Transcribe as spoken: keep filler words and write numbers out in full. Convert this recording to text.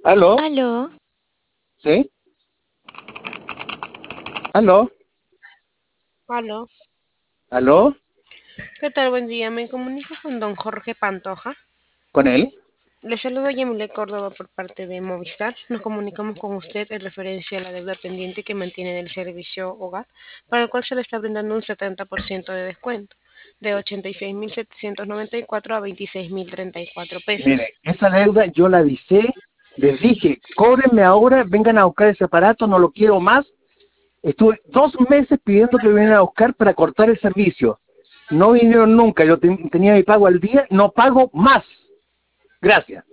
¿Aló? Aló, ¿Sí? ¿Aló? Aló, ¿Aló? ¿qué tal? Buen día. Me comunico con don Jorge Pantoja. ¿Con él? Le saludo Yamile Córdoba por parte de Movistar. Nos comunicamos con usted en referencia a la deuda pendiente que mantiene del servicio hogar, para el cual se le está brindando un setenta por ciento de descuento, de ochenta y seis mil setecientos noventa y cuatro a veintiséis mil treinta y cuatro pesos. Mire, esa deuda yo la avisé, les dije, cóbrenme ahora, vengan a buscar ese aparato, no lo quiero más. Estuve dos meses pidiendo que lo vinieran a buscar para cortar el servicio. No vinieron nunca, yo ten- tenía mi pago al día, no pago más. Gracias.